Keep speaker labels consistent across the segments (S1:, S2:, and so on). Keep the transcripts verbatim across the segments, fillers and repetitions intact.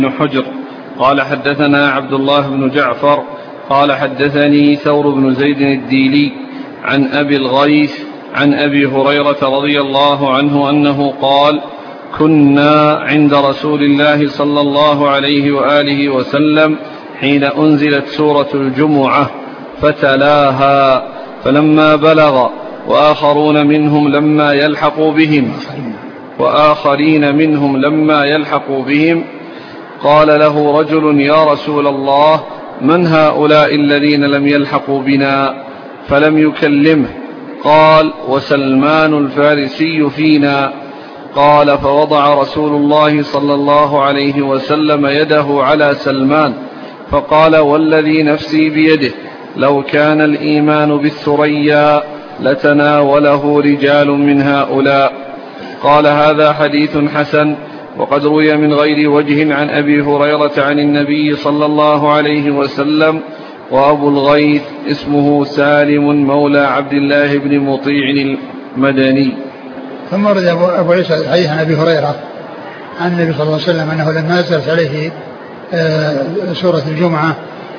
S1: بن حجر قال حدثنا عبد الله بن جعفر قال حدثني ثور بن زيد الديلي عن أبي الغيث عن أبي هريرة رضي الله عنه أنه قال: كنا عند رسول الله صلى الله عليه وآله وسلم حين أنزلت سورة الجمعة فتلاها، فلما بلغ وآخرون منهم لما يلحقوا بهم وآخرين منهم لما يلحقوا بهم قال له رجل: يا رسول الله، من هؤلاء الذين لم يلحقوا بنا؟ فلم يكلمه. قال: وسلمان الفارسي فينا. قال: فوضع رسول الله صلى الله عليه وسلم يده على سلمان فقال: والذي نفسي بيده لو كان الإيمان بالثريا لتناوله رجال من هؤلاء. قال: هذا حديث حسن، وقد روي من غير وجه عن أبي هريرة عن النبي صلى الله عليه وسلم. وأبو الغيث اسمه سالم مولى عبد الله بن مطيع المدني.
S2: ثم ورد أبو عيسى الحديث عن أبي هريرة عن النبي صلى الله عليه وسلم أنه لما نزلت عليه سورة الجمعة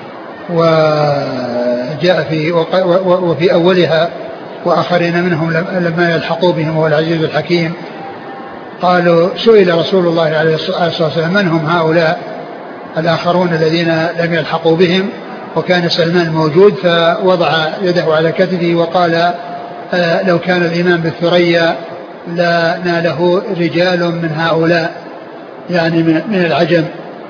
S2: وجاء في وفي أولها وآخرين منهم لما يلحقوا بهم وهو العزيز الحكيم، قالوا: سئل رسول الله عليه الصلاة والسلام: من هم هؤلاء الآخرون الذين لم يلحقوا بهم؟ وكان سلمان موجود، فوضع يده على كتفه وقال: آه لو كان الإيمان بالثريا لناله رجال من هؤلاء، يعني من العجم.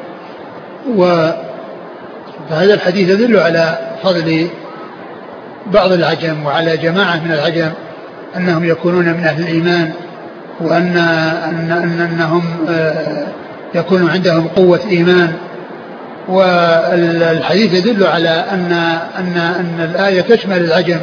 S2: وهذا الحديث يدل على فضل بعض العجم وعلى جماعة من العجم أنهم يكونون من أهل الإيمان، وأن أن أن أنهم يكون عندهم قوة إيمان. والحديث يدل على أن أن أن الآية تشمل العجم،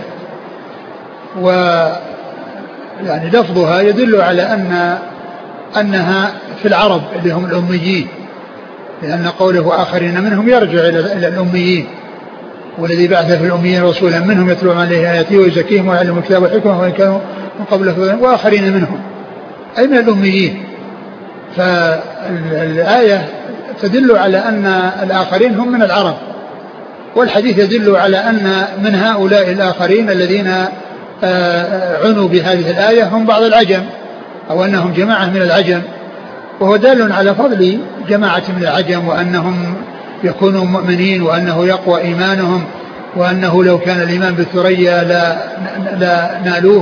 S2: ويعني لفظها يدل على أن أنها في العرب اللي هم الأميين، لأن قوله آخرين منهم يرجع إلى الأميين، والذي بعث في الأميين رسولا منهم يتلو عليه آياته ويزكيهم ويعلمهم الكتاب والحكمة وإن كانوا من قبل، وآخرين منهم أي من الأميين. فالآية تدل على أن الآخرين هم من العرب، والحديث يدل على أن من هؤلاء الآخرين الذين عنوا بهذه الآية هم بعض العجم، أو أنهم جماعة من العجم، وهو دال على فضل جماعة من العجم، وأنهم يكونوا مؤمنين، وأنه يقوى إيمانهم، وأنه لو كان الإيمان بالثريا لا نالوه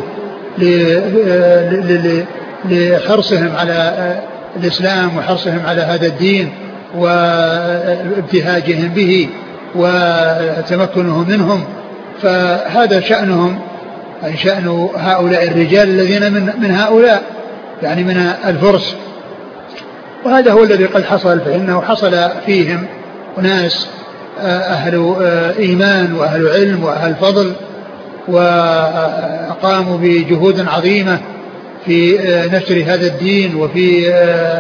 S2: لحرصهم على الإسلام وحرصهم على هذا الدين وابتهاجهم به وتمكنهم منهم. فهذا شأنهم، أي شأن هؤلاء الرجال الذين من, من هؤلاء، يعني من الفرس. وهذا هو الذي قد حصل، فإنه حصل فيهم أناس أهل إيمان وأهل علم وأهل فضل، وقاموا بجهود عظيمة في نشر هذا الدين وفي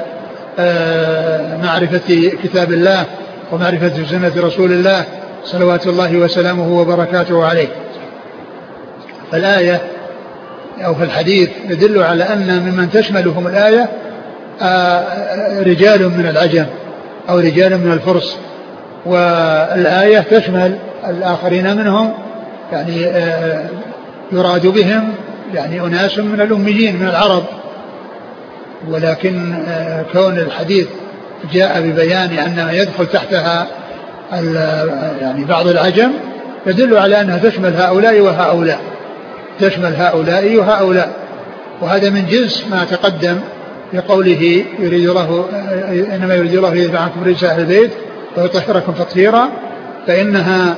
S2: معرفة كتاب الله ومعرفة سنة رسول الله صلوات الله وسلامه وبركاته عليه. فالآية أو في الحديث يدل على أن ممن تشملهم الآية رجال من العجم أو رجال من الفرس، والآية تشمل الآخرين منهم، يعني يراد بهم يعني أناس من الأميين من العرب. ولكن كون الحديث جاء ببيان أنها يدخل تحتها يعني بعض العجم يدل على أنها تشمل هؤلاء وهؤلاء، تشمل هؤلاء وهؤلاء. وهذا من جنس ما تقدم بقوله: يريد الله إنما يريد الله يذهب عنكم رجس أهل البيت ويطهركم تطهيرا. فإنها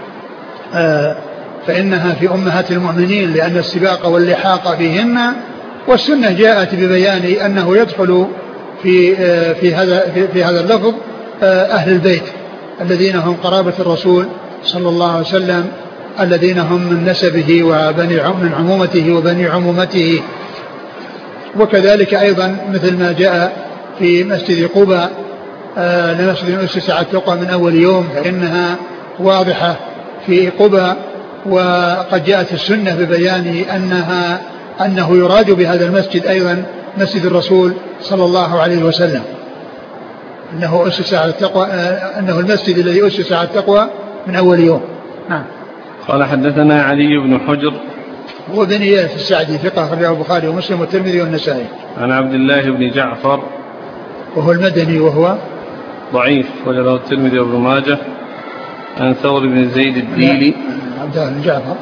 S2: فإنها في أمهات المؤمنين، لأن السباق واللحاق فيهن، والسنة جاءت ببيان أنه يدخل في في هذا في, في هذا اللفظ أهل البيت الذين هم قرابة الرسول صلى الله عليه وسلم، الذين هم من نسبه وبني من عمومته وبني عمومته. وكذلك أيضا مثل ما جاء في مسجد قباء لمسجد أسس على التقوى من أول يوم، فإنها واضحة في قباء. وقد جاءت السنة ببيان أنها أنه يراد بهذا المسجد أيضا مسجد الرسول صلى الله عليه وسلم. أنه أسس على التقوى، أنه المسجد الذي أسس على التقوى من أول يوم. نعم.
S1: قال حدثنا علي بن حجر
S2: هو بن إياس السعدي ثقة أخرجه البخاري ومسلم والترمذي والنسائي.
S1: عن عبد الله بن جعفر
S2: وهو المدني وهو
S1: ضعيف وله الترمذي وابن ماجه. عن ثور بن زيد الديلي.
S2: عبد الله بن جعفر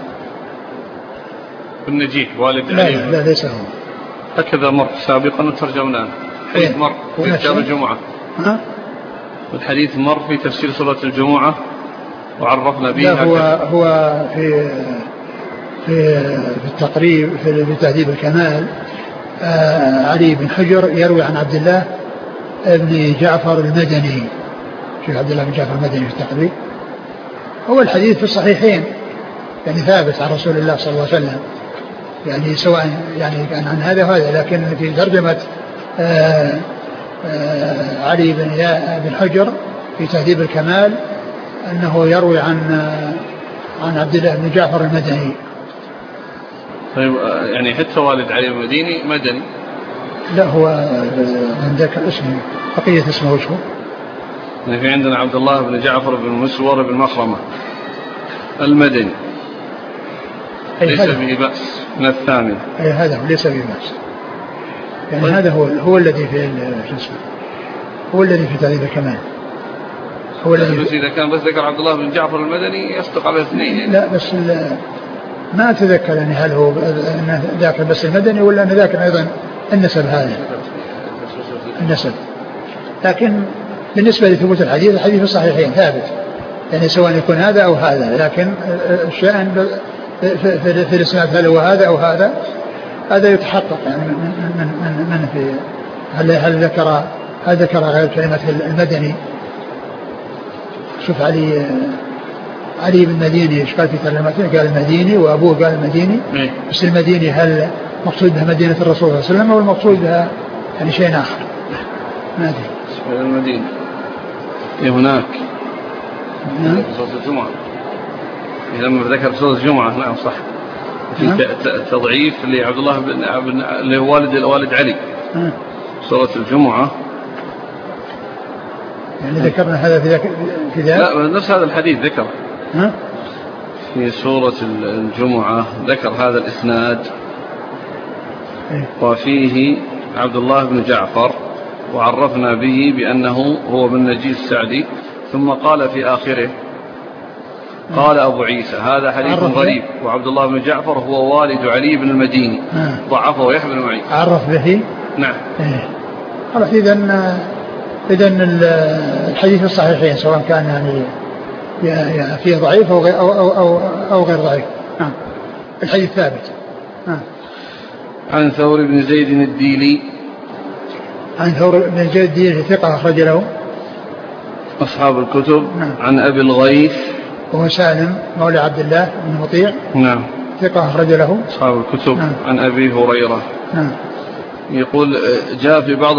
S1: بن نجيح والد
S2: لا,
S1: علي.
S2: لا, لا ليس هو.
S1: هكذا مر سابقا وترجمناه. الحديث مر في كتاب الجمعة.
S2: ها؟
S1: والحديث مر في تفسير سورة الجمعة وعرفنا به.
S2: لا هو هو في في في التقريب في تهذيب الكمال. آه علي بن حجر يروي عن عبد الله بن جعفر المدني. شيخ عبد الله بن جعفر المدني في التقريب. هو الحديث في الصحيحين يعني ثابت عن رسول الله صلى الله عليه وسلم، يعني سواء يعني كان عن هذا وهذا، لكن في ترجمة آه آه علي بن بن حجر في تهذيب الكمال أنه يروي عن عن عبد الله بن جعفر المدني.
S1: طيب يعني حتى والد علي المديني مدني؟
S2: لا هو من ذاك الاسم بقية اسمه وشهو.
S1: يعني في عندنا عبد الله بن جعفر بن مسور بن مخرمة المدني ليس به بأس من الثامن.
S2: أي هذا ليس به بأس يعني. طيب. هذا هو هو الذي في الاسم، هو الذي في تهذيب الكمال.
S1: هو الذي بس إذا كان بس ذكر عبد الله بن جعفر المدني يصدق على الاثنين يعني.
S2: لا بس ما أتذكر يعني هل هو ذاك بس المدني ولا أن ذاك أيضا النسب هذا النسب. لكن بالنسبة لثبوت الحديث الحديث الصحيحين ثابت يعني سواء يكون هذا أو هذا، لكن الشأن في الإسناد هل هو هذا أو هذا هذا يتحقق يعني من من من, من في هل هل ذكر هل ذكر غير كلمة المدني. شوف علي علي بن المديني ايش قال في ترجمته؟ قال المديني وابوه قال المديني. بس المديني هل مقصود بها مدينة الرسول صلى الله عليه وسلم او المقصود بها يعني شيء اخر؟ ما ادري.
S1: المدينة هناك صوت الجمعة لما ذكر صوت الجمعة. نعم صح. في تضعيف لعبد الله بن اللي هو والد الوالد علي صورة الجمعة.
S2: يعني ذكرنا هذا في ذاك في ذاك
S1: لا نفس هذا الحديث ذكر
S2: ها؟
S1: في سورة الجمعة ذكر هذا الإسناد. إيه؟ وفيه عبد الله بن جعفر وعرفنا به بأنه هو بن نجيح السعدي، ثم قال في آخره قال أبو عيسى هذا حديث غريب وعبد الله بن جعفر هو والد علي بن المديني ضعفه يحيى بن معين.
S2: عرف به.
S1: نعم.
S2: إيه. خلاص إذن إذن الحديث الصحيحين سواء كان يعني فيه ضعيف أو غير, أو أو أو أو غير ضعيف. نعم. الحديث ثابت. نعم.
S1: عن ثور بن زيد الديلي.
S2: عن ثور بن زيد الديلي ثقة أخرج له
S1: أصحاب الكتب.
S2: نعم.
S1: عن أبي الغيث
S2: وهو سالم مولى عبد الله بن مطيع.
S1: نعم.
S2: ثقة أخرج له
S1: أصحاب الكتب.
S2: نعم.
S1: عن أبي هريرة.
S2: نعم.
S1: يقول جاء في بعض